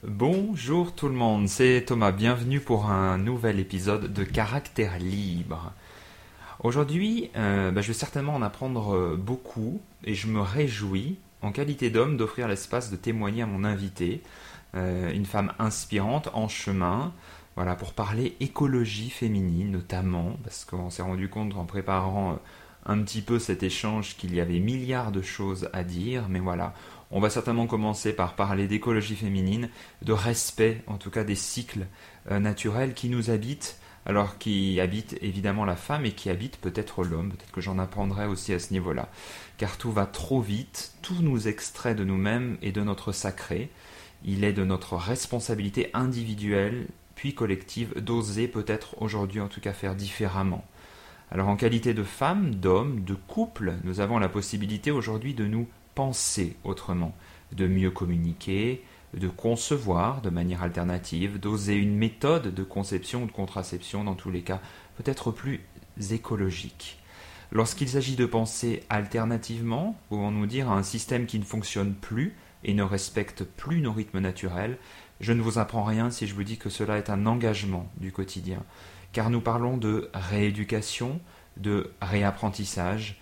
Bonjour tout le monde, c'est Thomas, bienvenue pour un nouvel épisode de Caractère Libre. Aujourd'hui, je vais certainement en apprendre beaucoup et je me réjouis, en qualité d'homme, d'offrir l'espace de témoigner à mon invité, une femme inspirante en chemin, voilà, pour parler écologie féminine notamment, parce qu'on s'est rendu compte en préparant un petit peu cet échange qu'il y avait milliards de choses à dire, mais voilà, on va certainement commencer par parler d'écologie féminine, de respect en tout cas des cycles naturels qui nous habitent, alors qui habitent évidemment la femme et qui habitent peut-être l'homme, peut-être que j'en apprendrai aussi à ce niveau-là, car tout va trop vite, tout nous extrait de nous-mêmes et de notre sacré, il est de notre responsabilité individuelle puis collective d'oser peut-être aujourd'hui en tout cas faire différemment. Alors en qualité de femme, d'homme, de couple, nous avons la possibilité aujourd'hui de nous penser autrement, de mieux communiquer, de concevoir de manière alternative, d'oser une méthode de conception ou de contraception, dans tous les cas, peut-être plus écologique. Lorsqu'il s'agit de penser alternativement, pouvons-nous dire à un système qui ne fonctionne plus et ne respecte plus nos rythmes naturels, je ne vous apprends rien si je vous dis que cela est un engagement du quotidien, car nous parlons de rééducation, de réapprentissage,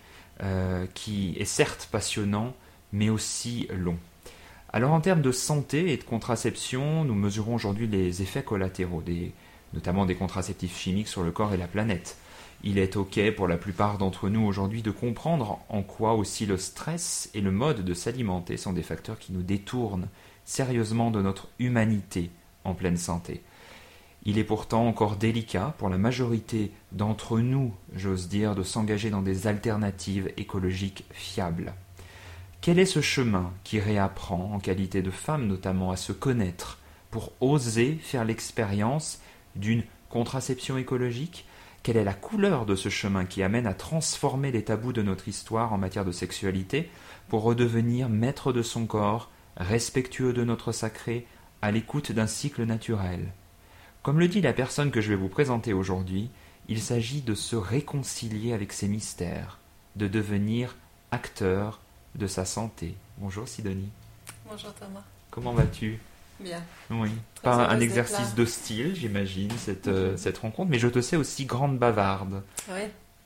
qui est certes passionnant, mais aussi long. Alors en termes de santé et de contraception, nous mesurons aujourd'hui les effets collatéraux, notamment des contraceptifs chimiques sur le corps et la planète. Il est ok pour la plupart d'entre nous aujourd'hui de comprendre en quoi aussi le stress et le mode de s'alimenter sont des facteurs qui nous détournent sérieusement de notre humanité en pleine santé. Il est pourtant encore délicat pour la majorité d'entre nous, j'ose dire, de s'engager dans des alternatives écologiques fiables. Quel est ce chemin qui réapprend, en qualité de femme notamment, à se connaître pour oser faire l'expérience d'une contraception écologique ? Quelle est la couleur de ce chemin qui amène à transformer les tabous de notre histoire en matière de sexualité pour redevenir maître de son corps, respectueux de notre sacré, à l'écoute d'un cycle naturel ? Comme le dit la personne que je vais vous présenter aujourd'hui, il s'agit de se réconcilier avec ses mystères, de devenir acteur de sa santé. Bonjour Sidonie. Bonjour Thomas. Comment vas-tu ? Bien. Oui. Très Pas un heureuse exercice d'être là. de style, j'imagine, cette rencontre, mais je te sais aussi grande bavarde. Oui.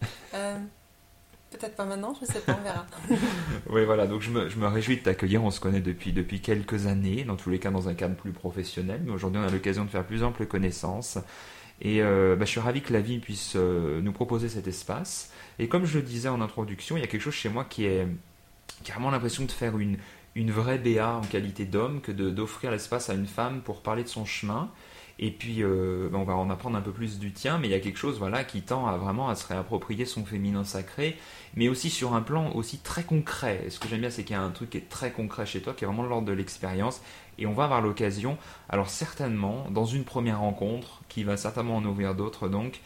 Peut-être pas maintenant, je sais pas, on verra. Oui, voilà, donc je me réjouis de t'accueillir. On se connaît depuis quelques années, dans tous les cas dans un cadre plus professionnel, mais aujourd'hui on a l'occasion de faire plus ample connaissance. Et je suis ravi que la vie puisse nous proposer cet espace. Et comme je le disais en introduction, il y a quelque chose chez moi qui est carrément l'impression de faire une vraie BA en qualité d'homme, que d'offrir l'espace à une femme pour parler de son chemin. Et puis, on va en apprendre un peu plus du tien, mais il y a quelque chose voilà, qui tend vraiment à se réapproprier son féminin sacré, mais aussi sur un plan aussi très concret. Et ce que j'aime bien, c'est qu'il y a un truc qui est très concret chez toi, qui est vraiment de l'ordre de l'expérience, et on va avoir l'occasion, alors certainement, dans une première rencontre, qui va certainement en ouvrir d'autres donc,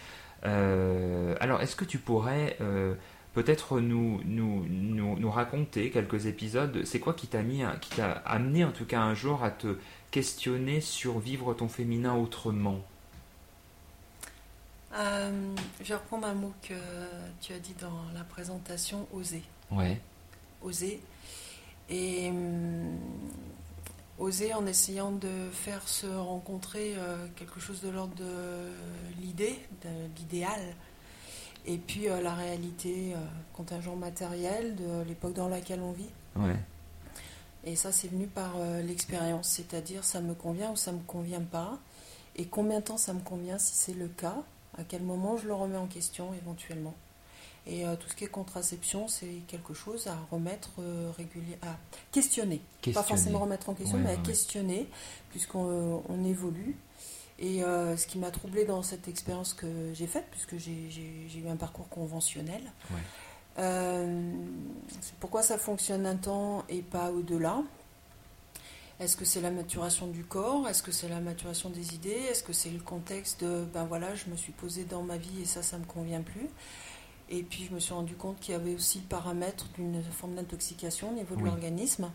alors est-ce que tu pourrais peut-être nous raconter quelques épisodes, c'est quoi qui t'a amené en tout cas un jour à te questionner sur vivre ton féminin autrement ? Je vais reprendre un mot que tu as dit dans la présentation, oser. Ouais. Oser. Et oser en essayant de faire se rencontrer quelque chose de l'ordre de l'idée, de l'idéal, et puis la réalité, contingent matériel de l'époque dans laquelle on vit. Ouais. Et ça, c'est venu par l'expérience, c'est-à-dire ça me convient ou ça me convient pas, et combien de temps ça me convient si c'est le cas, à quel moment je le remets en question éventuellement. Et tout ce qui est contraception, c'est quelque chose à remettre à questionner. Pas forcément remettre en question, mais à questionner, puisqu'on évolue. Et ce qui m'a troublée dans cette expérience que j'ai faite, puisque j'ai eu un parcours conventionnel, c'est pourquoi ça fonctionne un temps et pas au-delà. Est-ce que c'est la maturation du corps ? Est-ce que c'est la maturation des idées ? Est-ce que c'est le contexte de je me suis posée dans ma vie et ça me convient plus ? Et puis je me suis rendu compte qu'il y avait aussi le paramètre d'une forme d'intoxication au niveau de l'organisme.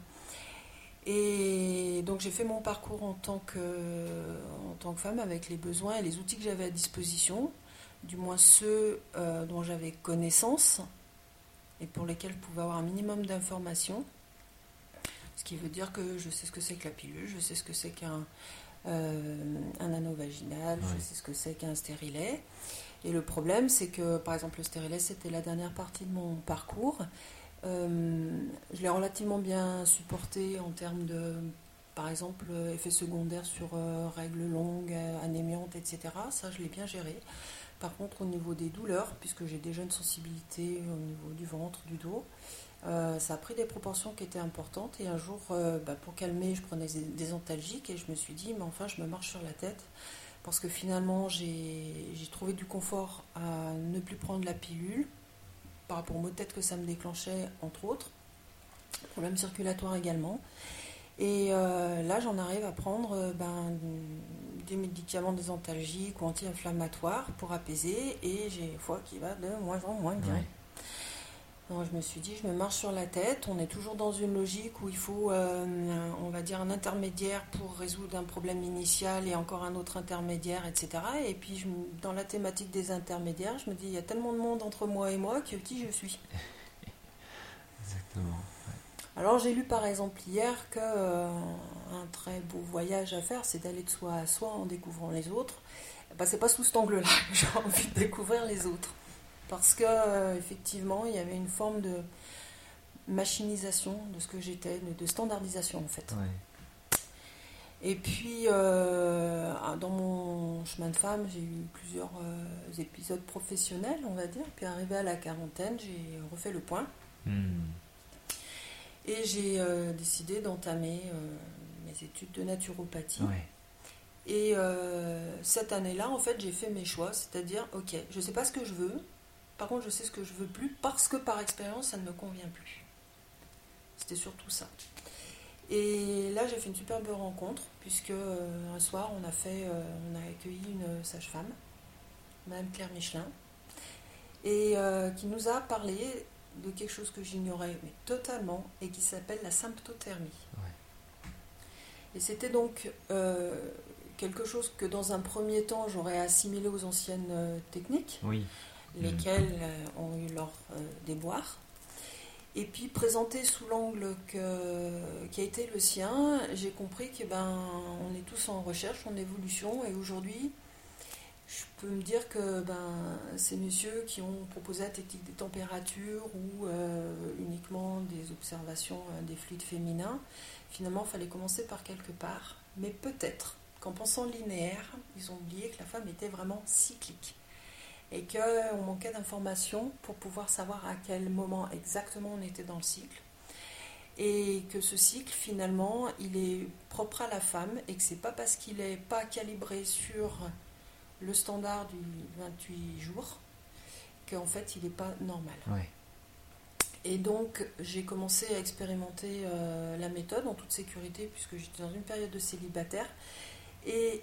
Et donc j'ai fait mon parcours en tant que femme avec les besoins et les outils que j'avais à disposition, du moins ceux dont j'avais connaissance et pour lesquels je pouvais avoir un minimum d'informations. Ce qui veut dire que je sais ce que c'est que la pilule, je sais ce que c'est qu'un anneau vaginal, Ouais. je sais ce que c'est qu'un stérilet. Et le problème, c'est que, par exemple, le stérilet, c'était la dernière partie de mon parcours. Je l'ai relativement bien supporté en termes de, par exemple, effets secondaires sur règles longues, anémiantes, etc. Ça, je l'ai bien géré. Par contre, au niveau des douleurs, puisque j'ai déjà une sensibilité au niveau du ventre, du dos, ça a pris des proportions qui étaient importantes. Et un jour, pour calmer, je prenais des antalgiques et je me suis dit, mais enfin, je me marche sur la tête. Parce que finalement, j'ai trouvé du confort à ne plus prendre la pilule, par rapport aux maux de tête que ça me déclenchait, entre autres. Problèmes circulatoires également. Et là, j'en arrive à prendre des médicaments désantalgiques ou anti-inflammatoires pour apaiser. Et j'ai une foi qui va de moins en moins bien. Ouais. Donc, je me suis dit, je me marche sur la tête. On est toujours dans une logique où il faut, on va dire, un intermédiaire pour résoudre un problème initial et encore un autre intermédiaire, etc. Et puis, dans la thématique des intermédiaires, je me dis, il y a tellement de monde entre moi et moi que qui je suis. Exactement. Alors, j'ai lu par exemple hier que un très beau voyage à faire, c'est d'aller de soi à soi en découvrant les autres. C'est pas sous cet angle-là que j'ai envie de découvrir les autres. Parce que effectivement, il y avait une forme de machinisation de ce que j'étais, de standardisation en fait. Ouais. Et puis, dans mon chemin de femme, j'ai eu plusieurs épisodes professionnels, on va dire. Puis arrivé à la quarantaine, j'ai refait le point. Et j'ai décidé d'entamer mes études de naturopathie. Ouais. Et cette année-là, en fait, j'ai fait mes choix. C'est-à-dire, ok, je ne sais pas ce que je veux. Par contre, je sais ce que je veux plus parce que par expérience, ça ne me convient plus. C'était surtout ça. Et là, j'ai fait une superbe rencontre puisque un soir, on a accueilli une sage-femme, Madame Claire Michelin, et qui nous a parlé de quelque chose que j'ignorais mais totalement et qui s'appelle la symptothermie. Ouais. Et c'était donc quelque chose que dans un premier temps, j'aurais assimilé aux anciennes techniques. Oui. Lesquels ont eu leur déboire. Et puis présenté sous l'angle qui a été le sien, j'ai compris que on est tous en recherche, en évolution, et aujourd'hui, je peux me dire que ces messieurs qui ont proposé la technique des températures ou uniquement des observations des fluides féminins, finalement, il fallait commencer par quelque part. Mais peut-être qu'en pensant linéaire, ils ont oublié que la femme était vraiment cyclique. Et qu'on manquait d'informations pour pouvoir savoir à quel moment exactement on était dans le cycle. Et que ce cycle, finalement, il est propre à la femme et que c'est pas parce qu'il n'est pas calibré sur le standard du 28 jours qu'en fait, il n'est pas normal. Ouais. Et donc, j'ai commencé à expérimenter la méthode en toute sécurité puisque j'étais dans une période de célibataire. Et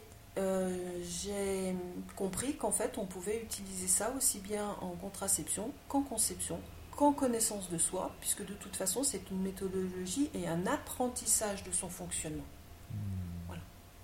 j'ai compris qu'en fait on pouvait utiliser ça aussi bien en contraception qu'en conception, qu'en connaissance de soi, puisque de toute façon c'est une méthodologie et un apprentissage de son fonctionnement. Voilà.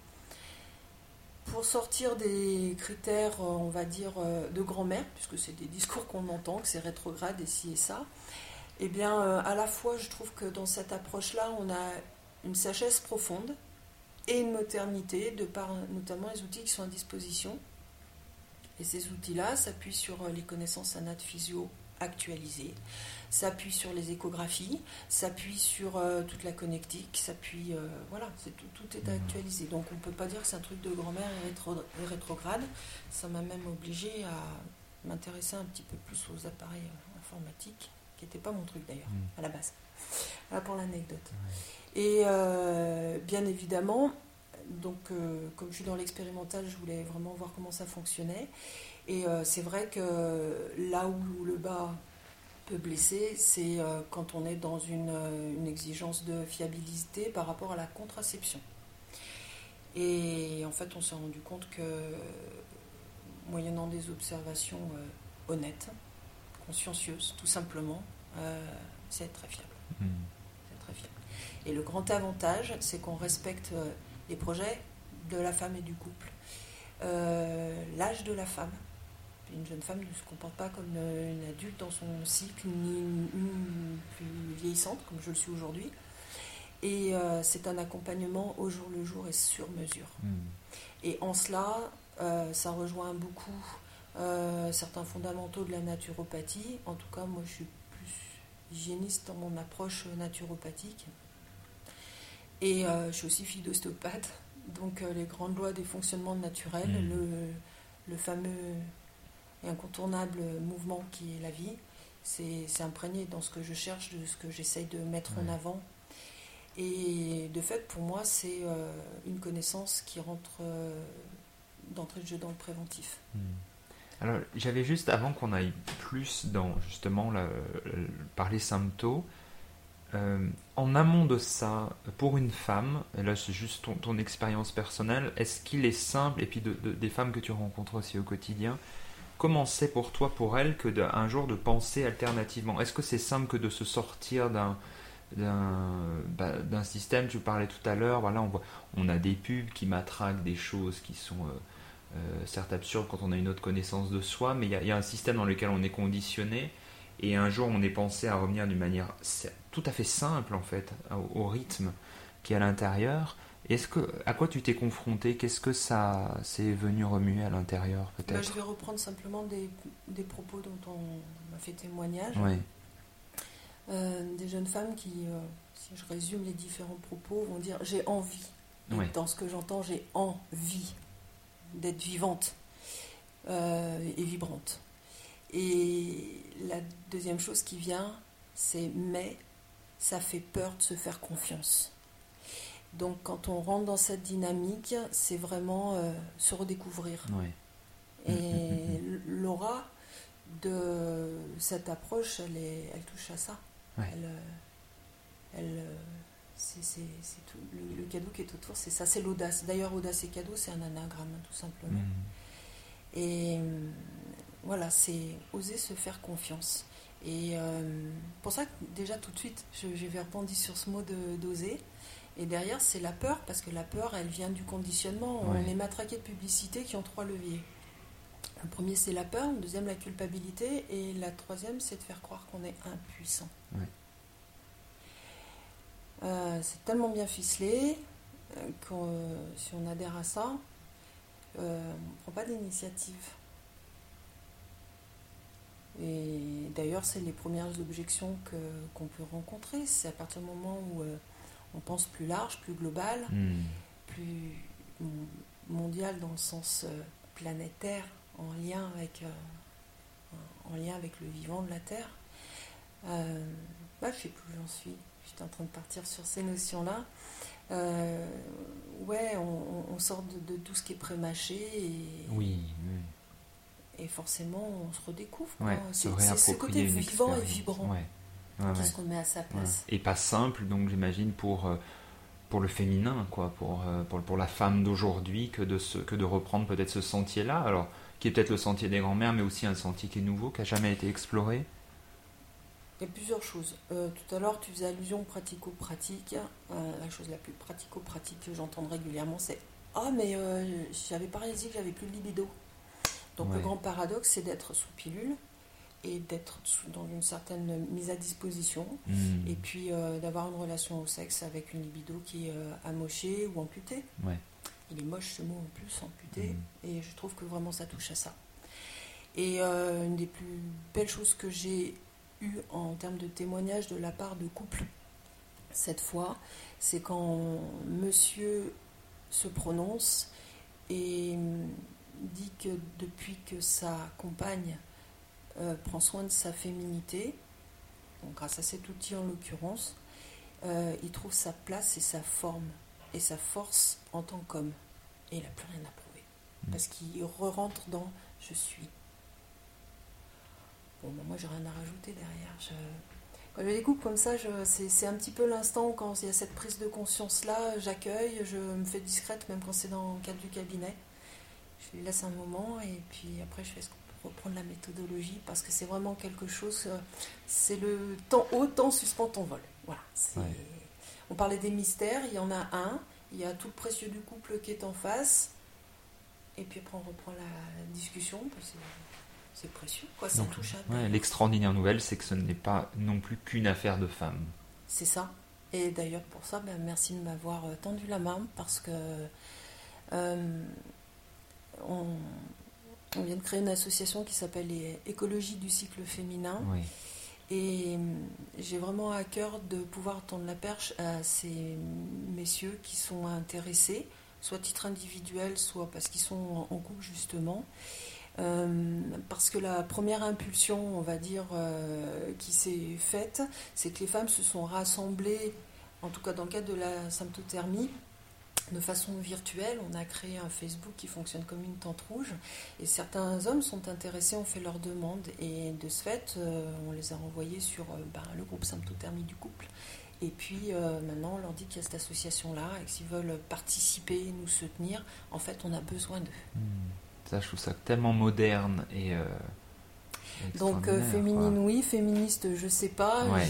Pour sortir des critères, on va dire, de grand-mère, puisque c'est des discours qu'on entend, que c'est rétrograde et ci et ça, eh bien à la fois je trouve que dans cette approche-là on a une sagesse profonde et une modernité de par notamment les outils qui sont à disposition. Et ces outils-là s'appuient sur les connaissances anat physio actualisées, s'appuient sur les échographies, s'appuient sur toute la connectique, s'appuient, voilà, tout est actualisé. Donc on ne peut pas dire que c'est un truc de grand-mère et rétrograde. Ça m'a même obligée à m'intéresser un petit peu plus aux appareils informatiques, qui n'était pas mon truc d'ailleurs, à la base. Voilà pour l'anecdote. Ouais. Et bien évidemment, donc comme je suis dans l'expérimental, je voulais vraiment voir comment ça fonctionnait. Et c'est vrai que là où le bas peut blesser, c'est quand on est dans une exigence de fiabilité par rapport à la contraception. Et en fait, on s'est rendu compte que, moyennant des observations honnêtes, consciencieuses, tout simplement, c'est très fiable. C'est très fiable. Et le grand avantage, c'est qu'on respecte les projets de la femme et du couple. L'âge de la femme. Une jeune femme ne se comporte pas comme une adulte dans son cycle, ni une plus vieillissante, comme je le suis aujourd'hui. Et c'est un accompagnement au jour le jour et sur mesure. Et en cela, ça rejoint beaucoup certains fondamentaux de la naturopathie. En tout cas, moi, je suis plus hygiéniste dans mon approche naturopathique. Et je suis aussi fille d'ostéopathe. Donc, les grandes lois des fonctionnements naturels, le fameux et incontournable mouvement qui est la vie, c'est imprégné dans ce que je cherche, de ce que j'essaye de mettre en avant. Et de fait, pour moi, c'est une connaissance qui rentre d'entrée de jeu dans le préventif. Alors, j'avais juste, avant qu'on aille plus dans, justement, par les symptômes, en amont de ça, pour une femme, et là c'est juste ton expérience personnelle, est-ce qu'il est simple, et puis des femmes que tu rencontres aussi au quotidien, comment c'est pour toi, pour elles, que un jour de penser alternativement? Est-ce que c'est simple que de se sortir d'un système? Tu parlais tout à l'heure, voilà, on a des pubs qui matraquent des choses qui sont certes absurdes quand on a une autre connaissance de soi, mais il y a un système dans lequel on est conditionné, et un jour on est pensé à revenir d'une manière tout à fait simple en fait, au rythme qui est à l'intérieur. À quoi tu t'es confronté? Qu'est-ce que ça s'est venu remuer à l'intérieur peut-être? Je vais reprendre simplement des propos dont on m'a fait témoignage. Oui. Des jeunes femmes qui, si je résume les différents propos, vont dire j'ai envie. Et dans ce que j'entends, j'ai envie d'être vivante et vibrante. Et la deuxième chose qui vient, c'est mais ça fait peur de se faire confiance. Donc quand on rentre dans cette dynamique, c'est vraiment se redécouvrir. Et l'aura de cette approche, elle touche à ça. C'est tout, le cadeau qui est autour, c'est ça, c'est l'audace. D'ailleurs, audace et cadeau, c'est un anagramme, tout simplement. Et voilà, c'est oser se faire confiance. Et pour ça que déjà tout de suite, je vais rebondir sur ce mot d'oser. Et derrière, c'est la peur, parce que la peur, elle vient du conditionnement. On est matraqué de publicités qui ont 3 leviers. Le premier, c'est la peur. Le deuxième, la culpabilité. Et la troisième, c'est de faire croire qu'on est impuissant. C'est tellement bien ficelé que si on adhère à ça, on ne prend pas d'initiative. Et d'ailleurs, c'est les premières objections qu'on peut rencontrer. C'est à partir du moment où on pense plus large, plus global, plus mondial dans le sens planétaire, en lien avec le vivant de la Terre. Je ne sais plus où j'en suis. J'étais en train de partir sur ces notions-là. On sort de tout ce qui est prémâché et forcément on se redécouvre. C'est ce côté vivant et vibrant. Qu'est-ce qu'on met à sa place. Et pas simple, donc j'imagine pour le féminin, quoi, pour la femme d'aujourd'hui, que de reprendre peut-être ce sentier-là, alors qui est peut-être le sentier des grands-mères, mais aussi un sentier qui est nouveau, qui n'a jamais été exploré. Il y a plusieurs choses. Tout à l'heure, tu faisais allusion pratico-pratique. La chose la plus pratico-pratique que j'entends régulièrement, c'est « Ah, mais j'avais pas réalisé que j'avais plus de libido. » Donc le grand paradoxe, c'est d'être sous pilule et d'être dans une certaine mise à disposition et puis d'avoir une relation au sexe avec une libido qui est amochée ou amputée. Il est moche ce mot en plus, amputé, et je trouve que vraiment ça touche à ça. Et une des plus belles choses que j'ai eues en termes de témoignage de la part de couples, cette fois, c'est quand monsieur se prononce et dit que depuis que sa compagne prend soin de sa féminité, donc grâce à cet outil en l'occurrence, il trouve sa place et sa forme et sa force en tant qu'homme. Et il n'a plus rien à prouver. Parce qu'il re-rentre dans « je suis ». Bon, moi, j'ai rien à rajouter derrière. Quand je découpe comme ça, c'est un petit peu l'instant où, quand il y a cette prise de conscience-là, j'accueille, je me fais discrète, même quand c'est dans le cadre du cabinet. Je lui laisse un moment et puis après, je fais ce qu'on peut reprendre la méthodologie parce que c'est vraiment quelque chose, c'est le temps haut, temps suspend ton vol. Voilà. On parlait des mystères, il y en a un, il y a tout le précieux du couple qui est en face et puis après, on reprend la discussion parce que c'est précieux, quoi, ça touche à tout. L'extraordinaire nouvelle, c'est que ce n'est pas non plus qu'une affaire de femmes. C'est ça. Et d'ailleurs pour ça, merci de m'avoir tendu la main parce que euh, on, on vient de créer une association qui s'appelle les Écologie du cycle féminin. Oui. Et j'ai vraiment à cœur de pouvoir tendre la perche à ces messieurs qui sont intéressés, soit à titre individuel, soit parce qu'ils sont en couple justement. Parce que la première impulsion, on va dire, qui s'est faite, c'est que les femmes se sont rassemblées, en tout cas dans le cadre de la symptothermie, de façon virtuelle. On a créé un Facebook qui fonctionne comme une tente rouge et certains hommes sont intéressés, ont fait leur demande et de ce fait, on les a renvoyés sur le groupe Symptothermie du couple. Et puis maintenant, on leur dit qu'il y a cette association-là et que s'ils veulent participer, nous soutenir, en fait, on a besoin d'eux. Ça, je trouve ça tellement moderne et Donc extraordinaire, féminine, quoi. oui, féministe, je sais pas. Ouais.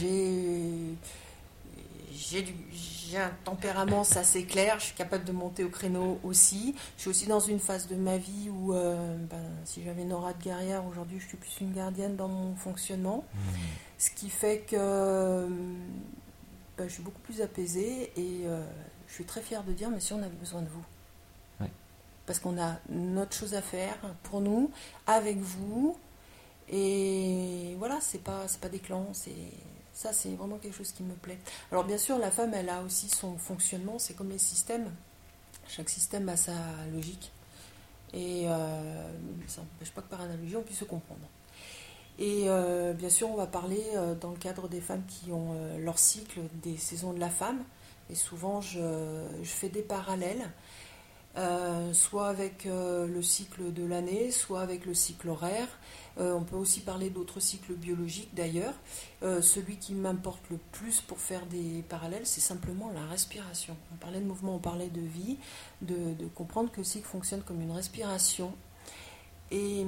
J'ai un tempérament, ça c'est clair. Je suis capable de monter au créneau aussi. Je suis aussi dans une phase de ma vie où, si j'avais une aura de guerrière, aujourd'hui je suis plus une gardienne dans mon fonctionnement. Ce qui fait que je suis beaucoup plus apaisée et je suis très fière de dire, mais si on avait besoin de vous. Ouais. Parce qu'on a notre chose à faire pour nous, avec vous. Et voilà, c'est pas des clans, ça c'est vraiment quelque chose qui me plaît. Alors bien sûr, la femme, elle a aussi son fonctionnement, c'est comme les systèmes. Chaque système a sa logique. Et ça n'empêche pas que par analogie, on puisse se comprendre. Et bien sûr, on va parler dans le cadre des femmes qui ont leur cycle des saisons de la femme. Et souvent, je fais des parallèles. Soit avec le cycle de l'année, soit avec le cycle horaire. On peut aussi parler d'autres cycles biologiques d'ailleurs. Celui qui m'importe le plus pour faire des parallèles, c'est simplement la respiration. On parlait de mouvement, on parlait de vie, de comprendre que le cycle fonctionne comme une respiration. Et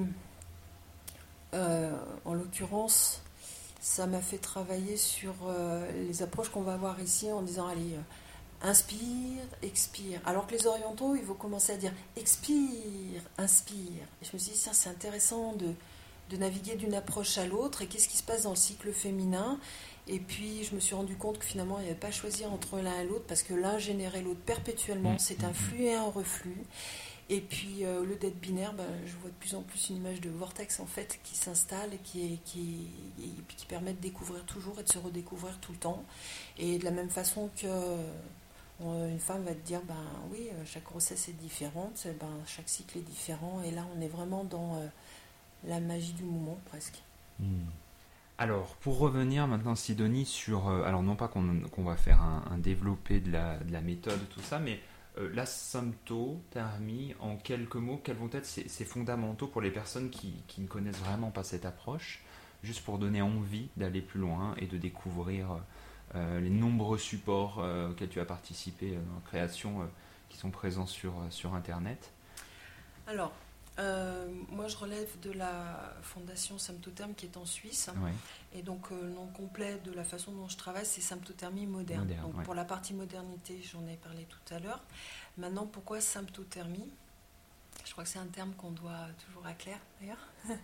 en l'occurrence, ça m'a fait travailler sur les approches qu'on va avoir ici en disant allez, inspire, expire. Alors que les orientaux, ils vont commencer à dire expire, inspire. Et je me suis dit, ça c'est intéressant de naviguer d'une approche à l'autre. Et qu'est-ce qui se passe dans le cycle féminin? Et puis je me suis rendu compte que finalement, il n'y avait pas à choisir entre l'un et l'autre parce que l'un générait l'autre perpétuellement. C'est un flux et un reflux. Et puis au lieu d'être binaire, je vois de plus en plus une image de vortex en fait qui s'installe et qui permet de découvrir toujours et de se redécouvrir tout le temps. Et de la même façon que une femme va te dire, oui, chaque grossesse est différente, chaque cycle est différent, et là on est vraiment dans la magie du moment presque. Alors, pour revenir maintenant, Sidonie, sur... alors, non pas qu'on va faire un développé de la méthode, tout ça, mais la symptothermie, en quelques mots, quels vont être ces fondamentaux pour les personnes qui ne connaissent vraiment pas cette approche, juste pour donner envie d'aller plus loin et de découvrir les nombreux supports auxquels tu as participé dans la création qui sont présents sur Internet. Alors, moi je relève de la fondation Symptotherme qui est en Suisse. Ouais. Et donc le nom complet de la façon dont je travaille, c'est Symptothermie moderne. Donc ouais. pour la partie modernité, j'en ai parlé tout à l'heure. Maintenant, pourquoi symptothermie? Je crois que c'est un terme qu'on doit toujours à Claire d'ailleurs.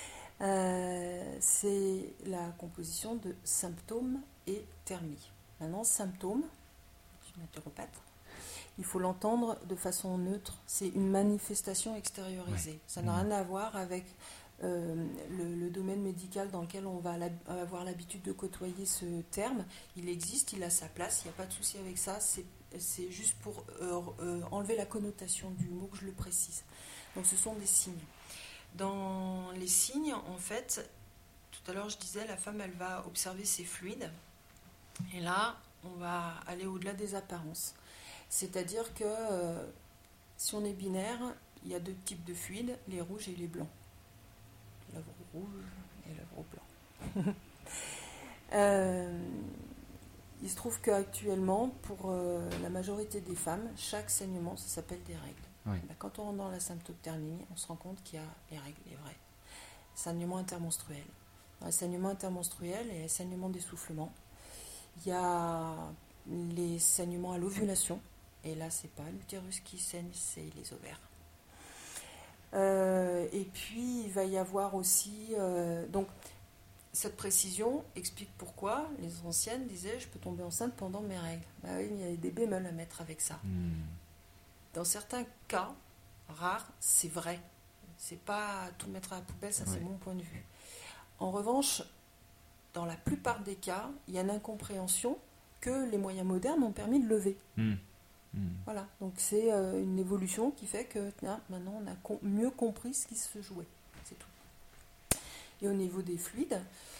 C'est la composition de symptômes et thermie. Maintenant, symptôme, je suis naturopathe, il faut l'entendre de façon neutre. C'est une manifestation extériorisée. Ça n'a rien à voir avec le domaine médical dans lequel on va avoir l'habitude de côtoyer ce terme. Il existe, il a sa place, il n'y a pas de souci avec ça. C'est juste pour enlever la connotation du mot que je le précise. Donc ce sont des signes. Dans les signes, en fait, tout à l'heure je disais, la femme elle va observer ses fluides. Et là, on va aller au-delà des apparences. C'est-à-dire que si on est binaire, il y a deux types de fluides, les rouges et les blancs. L'œuvre rouge et l'œuvre blanc. Il se trouve qu'actuellement, pour la majorité des femmes, chaque saignement, ça s'appelle des règles. Oui. Quand on rentre dans la symptothermie, on se rend compte qu'il y a les règles, les vrais. Saignement intermenstruel. Dans les saignements intermenstruels et les saignements d'essoufflement, il y a les saignements à l'ovulation. Et là, c'est pas l'utérus qui saigne, c'est les ovaires. Et puis, il va y avoir aussi... donc, cette précision explique pourquoi les anciennes disaient je peux tomber enceinte pendant mes règles. Bah oui, il y a des bémols à mettre avec ça. Dans certains cas rares, c'est vrai. C'est pas tout mettre à la poubelle, ça c'est mon point de vue. En revanche, dans la plupart des cas, il y a une incompréhension que les moyens modernes ont permis de lever. Voilà, donc c'est une évolution qui fait que maintenant on a mieux compris ce qui se jouait. C'est tout. Et au niveau des fluides,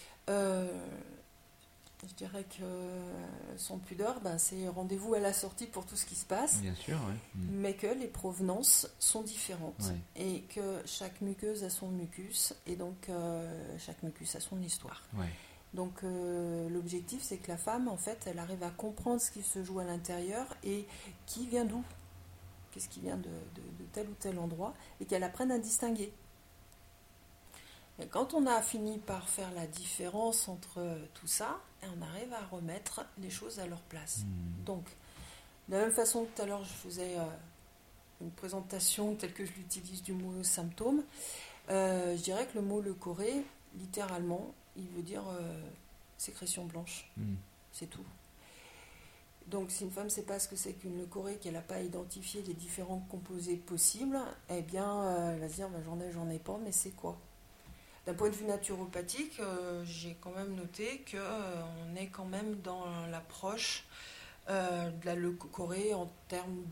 je dirais que sans pudeur, c'est rendez-vous à la sortie pour tout ce qui se passe. Bien sûr, oui. Mais que les provenances sont différentes. Ouais. Et que chaque muqueuse a son mucus, et donc chaque mucus a son histoire. Ouais. Donc l'objectif, c'est que la femme, en fait, elle arrive à comprendre ce qui se joue à l'intérieur et qui vient d'où, qu'est-ce qui vient de tel ou tel endroit, et qu'elle apprenne à distinguer. Et quand on a fini par faire la différence entre tout ça, on arrive à remettre les choses à leur place. Donc, de la même façon que tout à l'heure, je faisais une présentation telle que je l'utilise du mot symptôme, je dirais que le mot leucorrhée, littéralement, il veut dire sécrétion blanche. C'est tout. Donc, si une femme ne sait pas ce que c'est qu'une leucorrhée, qu'elle n'a pas identifié les différents composés possibles, eh bien, elle va se dire j'en ai pas, mais c'est quoi ? D'un point de vue naturopathique, j'ai quand même noté qu'on est quand même dans l'approche de la leucorrhée en termes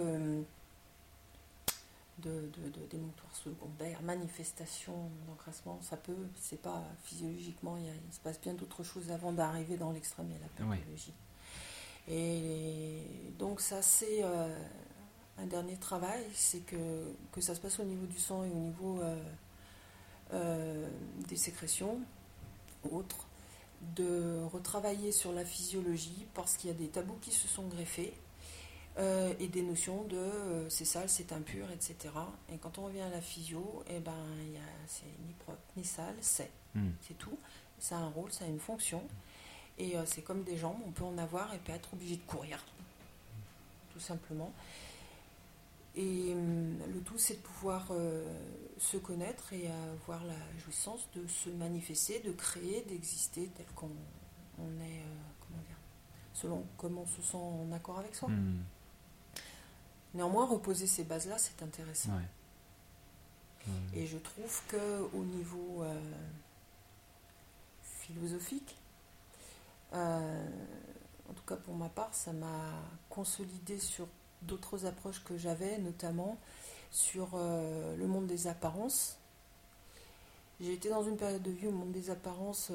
d'émonctoire secondaire, manifestation d'encrassement. Ça peut, c'est pas physiologiquement, il se passe bien d'autres choses avant d'arriver dans l'extrême et la pathologie. Ouais. Et donc ça, c'est un dernier travail, c'est que ça se passe au niveau du sang et au niveau des sécrétions autres, de retravailler sur la physiologie parce qu'il y a des tabous qui se sont greffés et des notions de c'est sale, c'est impur, etc. Et quand on revient à la physio, c'est ni propre ni sale, c'est tout. Ça a un rôle, ça a une fonction. Et c'est comme des jambes, on peut en avoir et pas être obligé de courir, tout simplement. Et le tout, c'est de pouvoir se connaître et avoir la jouissance de se manifester, de créer, d'exister tel qu'on est, selon comment on se sent en accord avec soi. Néanmoins, reposer ces bases-là, c'est intéressant. Et je trouve qu'au niveau philosophique, en tout cas pour ma part, ça m'a consolidé sur d'autres approches que j'avais, notamment sur le monde des apparences. J'ai été dans une période de vie où le monde des apparences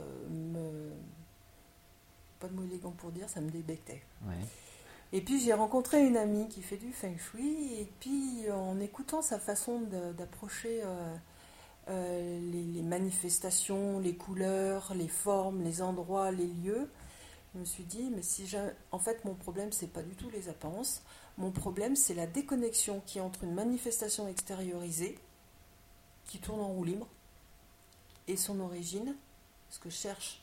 pas de mot élégant pour dire, ça me débectait. Et puis j'ai rencontré une amie qui fait du feng shui, et puis en écoutant sa façon d'approcher les manifestations, les couleurs, les formes, les endroits, les lieux, je me suis dit, mais en fait, mon problème, c'est pas du tout les apparences. Mon problème, c'est la déconnexion qui est entre une manifestation extériorisée, qui tourne en roue libre, et son origine, ce que je cherche.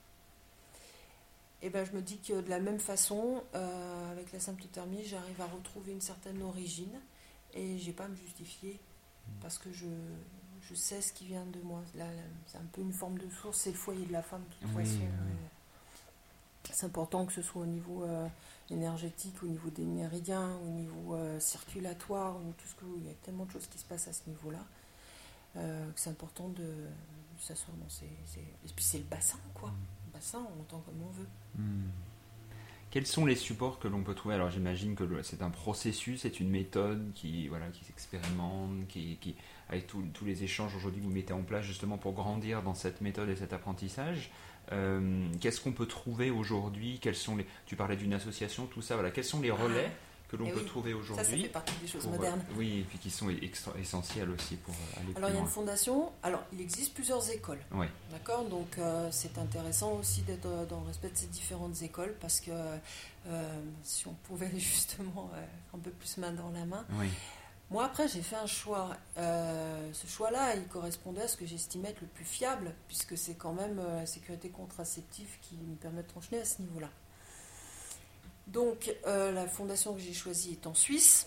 Et je me dis que de la même façon, avec la symptothermie, j'arrive à retrouver une certaine origine, et j'ai pas à me justifier, parce que je sais ce qui vient de moi. Là, c'est un peu une forme de source, c'est le foyer de la femme, de toute façon. C'est important que ce soit au niveau énergétique, au niveau des méridiens, au niveau circulatoire, ou tout ce que il y a tellement de choses qui se passent à ce niveau-là, que c'est important de s'asseoir dans et puis c'est le bassin, quoi. Le bassin, on entend comme on veut. Quels sont les supports que l'on peut trouver ? Alors j'imagine que c'est un processus, c'est une méthode qui s'expérimente, qui avec tous les échanges aujourd'hui que vous mettez en place justement pour grandir dans cette méthode et cet apprentissage. Qu'est-ce qu'on peut trouver aujourd'hui ? Tu parlais d'une association, tout ça. Voilà. Quels sont les relais que l'on peut trouver aujourd'hui ? Ça fait partie des choses modernes. Oui, et puis qui sont essentielles aussi pour aller plus loin. Alors il y a une fondation. Alors il existe plusieurs écoles. Oui. D'accord. Donc c'est intéressant aussi d'être dans le respect de ces différentes écoles parce que si on pouvait justement un peu plus main dans la main. Oui. Moi, après, j'ai fait un choix. Ce choix-là, il correspondait à ce que j'estimais être le plus fiable, puisque c'est quand même la sécurité contraceptive qui me permet de trancher à ce niveau-là. Donc, la fondation que j'ai choisie est en Suisse,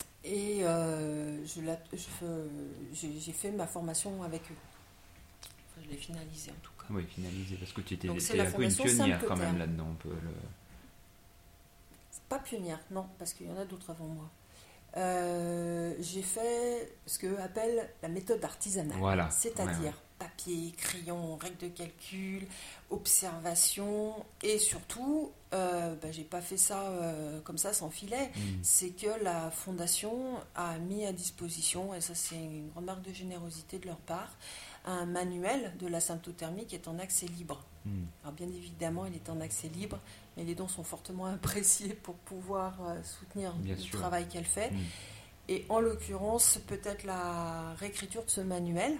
et j'ai fait ma formation avec eux. je l'ai finalisé en tout cas. Oui, finalisé, parce que tu étais Donc, c'est un la peu une fondation pionnière quand Sainte-Clotaire. même là-dedans. On peut C'est pas pionnière, non, parce qu'il y en a d'autres avant moi. J'ai fait ce qu'eux appellent la méthode artisanale, Voilà. c'est-à-dire papier, crayon, règles de calcul, observation, et surtout, j'ai pas fait ça comme ça sans filet, c'est que la fondation a mis à disposition, et ça c'est une grande marque de générosité de leur part, un manuel de la symptothermie qui est en accès libre. Alors bien évidemment, il est en accès libre, mais les dons sont fortement appréciés pour pouvoir soutenir le travail qu'elle fait. Et en l'occurrence, peut-être la réécriture de ce manuel,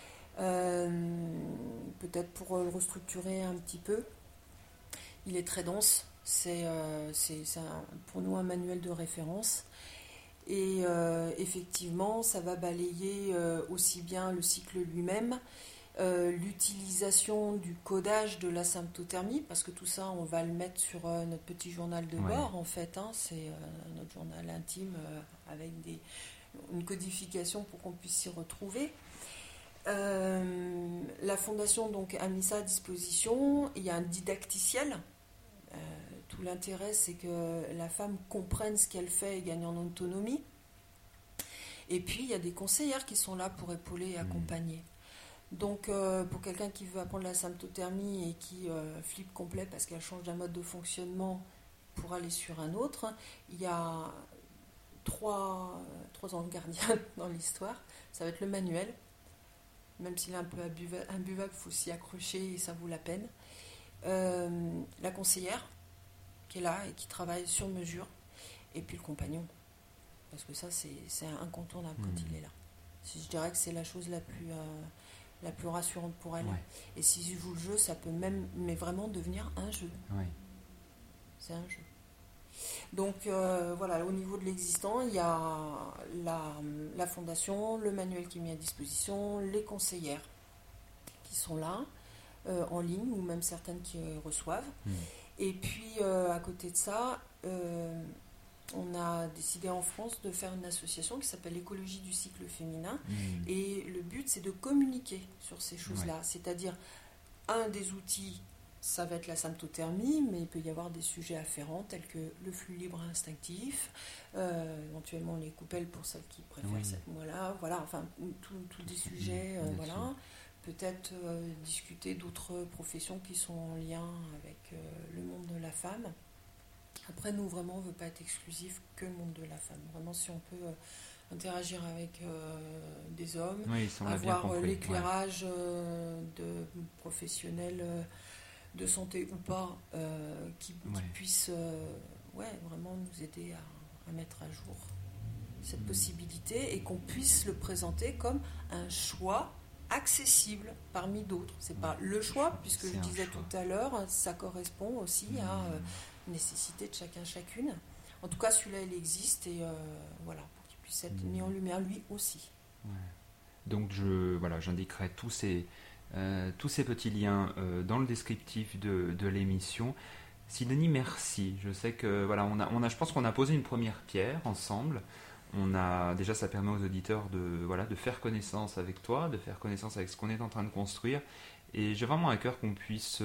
peut-être pour le restructurer un petit peu. Il est très dense, c'est pour nous un manuel de référence. Et effectivement, ça va balayer aussi bien le cycle lui-même, l'utilisation du codage de la symptothermie, parce que tout ça, on va le mettre sur notre petit journal de bord, en fait. C'est notre journal intime avec une codification pour qu'on puisse s'y retrouver. La Fondation donc, a mis ça à disposition. Il y a un didacticiel. Tout l'intérêt, c'est que la femme comprenne ce qu'elle fait et gagne en autonomie. Et puis, il y a des conseillères qui sont là pour épauler et accompagner. Donc, pour quelqu'un qui veut apprendre la symptothermie et qui flippe complet parce qu'elle change d'un mode de fonctionnement pour aller sur un autre, il y a trois anges gardiens dans l'histoire. Ça va être le manuel, même s'il est un peu imbuvable, il faut s'y accrocher et ça vaut la peine. La conseillère, qui est là et qui travaille sur mesure, et puis le compagnon, parce que ça c'est incontournable quand il est là. Je dirais que c'est la chose la plus rassurante pour elle. Et si je joue le jeu, ça peut même mais vraiment devenir un jeu. C'est un jeu. Donc voilà, au niveau de l'existant, il y a la fondation, le manuel qui est mis à disposition, les conseillères qui sont là, en ligne, ou même certaines qui reçoivent. Et puis, à côté de ça, on a décidé en France de faire une association qui s'appelle Écologie du cycle féminin. Et le but, c'est de communiquer sur ces choses-là. C'est-à-dire, un des outils, ça va être la symptothermie, mais il peut y avoir des sujets afférents tels que le flux libre instinctif, éventuellement les coupelles pour celles qui préfèrent cette moi-là. Voilà, enfin, tous des sujets, voilà. Peut-être discuter d'autres professions qui sont en lien avec le monde de la femme. Après, nous, vraiment, on ne veut pas être exclusif que le monde de la femme. Vraiment, si on peut interagir avec des hommes, avoir l'éclairage de professionnels de santé ou pas, qui puissent vraiment nous aider à mettre à jour cette possibilité et qu'on puisse le présenter comme un choix accessible parmi d'autres. C'est pas le choix, puisque je disais tout à l'heure, ça correspond aussi à nécessité de chacun chacune. En tout cas, celui-là, il existe et voilà, pour qu'il puisse être mis en lumière lui aussi. Donc j'indiquerai tous ces petits liens dans le descriptif de l'émission. Sidonie, merci. Je sais que je pense qu'on a posé une première pierre ensemble. Déjà, ça permet aux auditeurs de faire connaissance avec toi, de faire connaissance avec ce qu'on est en train de construire. Et j'ai vraiment à cœur qu'on puisse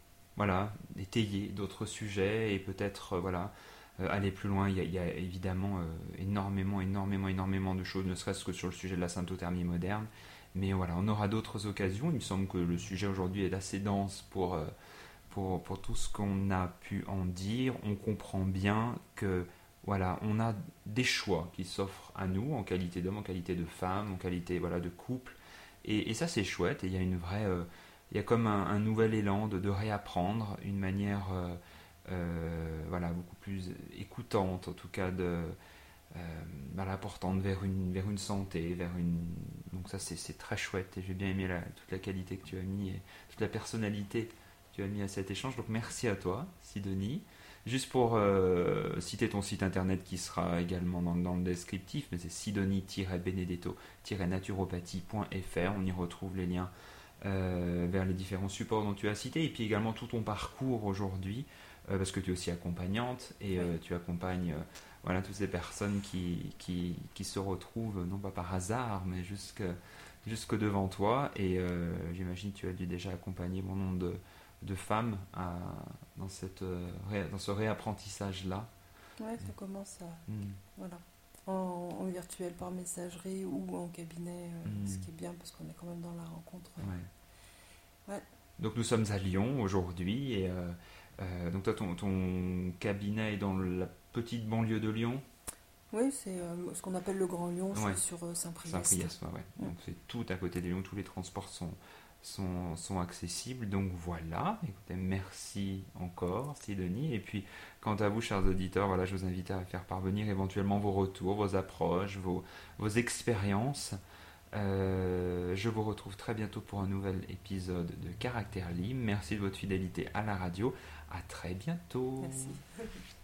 étayer d'autres sujets et peut-être aller plus loin. Il y a évidemment énormément de choses, ne serait-ce que sur le sujet de la symptothermie moderne. Mais on aura d'autres occasions. Il me semble que le sujet aujourd'hui est assez dense pour tout ce qu'on a pu en dire. On comprend bien que on a des choix qui s'offrent à nous en qualité d'homme, en qualité de femme, en qualité de couple. Et ça, c'est chouette. Et il y a il y a comme un nouvel élan de réapprendre une manière beaucoup plus écoutante, en tout cas portante vers une santé, donc ça c'est très chouette et j'ai bien aimé toute la qualité que tu as mis et toute la personnalité que tu as mis à cet échange. Donc merci à toi, Sidonie. Juste pour citer ton site internet qui sera également dans le descriptif, mais c'est sidonie-benedetto-naturopathie.fr. On y retrouve les liens vers les différents supports dont tu as cité et puis également tout ton parcours aujourd'hui, parce que tu es aussi accompagnante et tu accompagnes toutes ces personnes qui se retrouvent non pas par hasard mais jusque devant toi. Et j'imagine que tu as dû déjà accompagner bon nombre de femmes dans dans ce réapprentissage-là. Ouais, ça commence à... Mm. Voilà. En virtuel par messagerie ou en cabinet, ce qui est bien parce qu'on est quand même dans la rencontre. Ouais. Ouais. Donc nous sommes à Lyon aujourd'hui et donc toi ton cabinet est dans la petite banlieue de Lyon. Oui, c'est ce qu'on appelle le Grand Lyon, Ouais. c'est sur Saint-Priest. Saint-Priest, ouais. Donc c'est tout à côté de Lyon, tous les transports sont accessibles. Donc voilà, écoutez, merci encore Sidonie. Et puis quant à vous, chers auditeurs, voilà, je vous invite à faire parvenir éventuellement vos retours, vos approches, vos expériences. Je vous retrouve très bientôt pour un nouvel épisode de Caractère Libre. Merci de votre fidélité à la radio. À très bientôt. Merci.